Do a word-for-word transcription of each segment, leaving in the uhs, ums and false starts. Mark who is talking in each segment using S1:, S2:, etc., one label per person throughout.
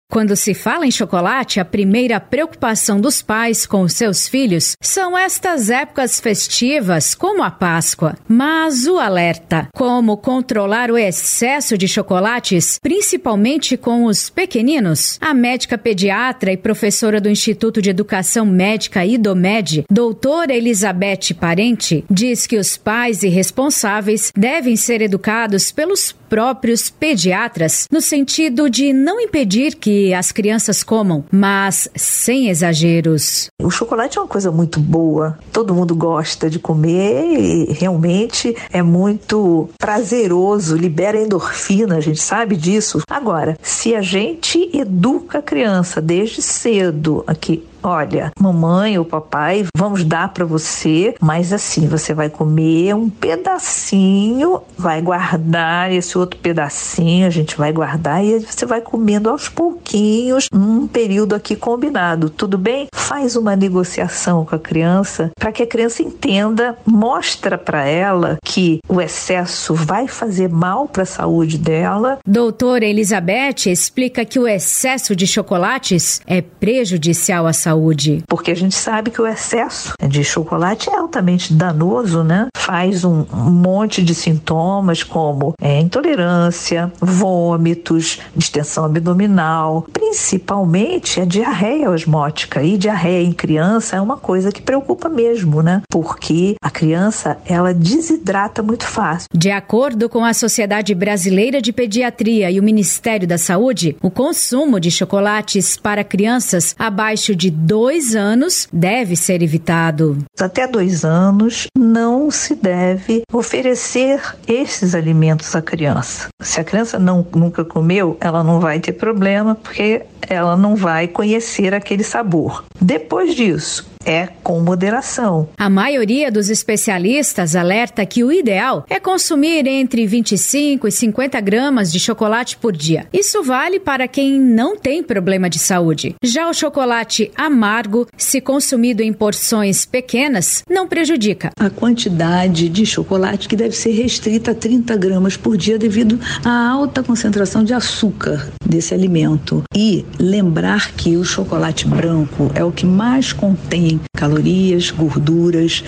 S1: Quando se fala em chocolate, a primeira preocupação dos pais com os seus filhos são estas épocas festivas, como a Páscoa. Mas o alerta: como controlar o excesso de chocolates, principalmente com os pequeninos? A médica pediatra e professora do Instituto de Educação Médica IDOMED, doutora Elizabeth Parente, diz que os pais e responsáveis devem ser educados pelos próprios pediatras, no sentido de não impedir que as crianças comam, mas sem exageros.
S2: O chocolate é uma coisa muito boa, todo mundo gosta de comer e realmente é muito prazeroso, libera endorfina, a gente sabe disso. Agora, se a gente educa a criança desde cedo aqui, olha, mamãe ou papai, vamos dar para você, mas assim, você vai comer um pedacinho, vai guardar esse outro pedacinho, a gente vai guardar e você vai comendo aos pouquinhos, num período aqui combinado, tudo bem? Faz uma negociação com a criança para que a criança entenda, mostra para ela que o excesso vai fazer mal para a saúde dela.
S1: Doutora Elizabeth explica que o excesso de chocolates é prejudicial à saúde. Saúde.
S2: Porque a gente sabe que o excesso de chocolate é altamente danoso, né? Faz um, um monte de sintomas como é, intolerância, vômitos, distensão abdominal, principalmente a diarreia osmótica. E diarreia em criança é uma coisa que preocupa mesmo, né? Porque a criança, ela desidrata muito fácil.
S1: De acordo com a Sociedade Brasileira de Pediatria e o Ministério da Saúde, o consumo de chocolates para crianças abaixo de dois anos deve ser evitado.
S2: Até dois anos não se deve oferecer esses alimentos à criança. Se a criança não, nunca comeu, ela não vai ter problema porque ela não vai conhecer aquele sabor. Depois disso, é com moderação.
S1: A maioria dos especialistas alerta que o ideal é consumir entre vinte e cinco e cinquenta gramas de chocolate por dia. Isso vale para quem não tem problema de saúde. Já o chocolate amargo, se consumido em porções pequenas, não prejudica.
S3: A quantidade de chocolate que deve ser restrita a trinta gramas por dia devido à alta concentração de açúcar desse alimento. E lembrar que o chocolate branco é o que mais contém calorias, gorduras,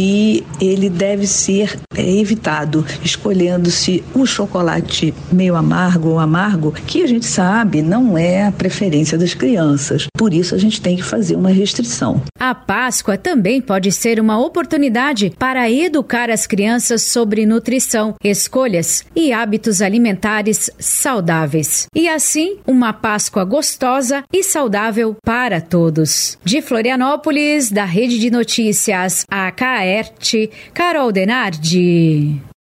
S3: e ele deve ser é, evitado, escolhendo-se o chocolate meio amargo ou amargo, que a gente sabe não é a preferência das crianças. Por isso a gente tem que fazer uma restrição.
S1: A Páscoa também pode ser uma oportunidade para educar as crianças sobre nutrição, escolhas e hábitos alimentares saudáveis. E assim, uma Páscoa gostosa e saudável para todos. De Florianópolis, da Rede de Notícias A K A R T, Carol Denardi.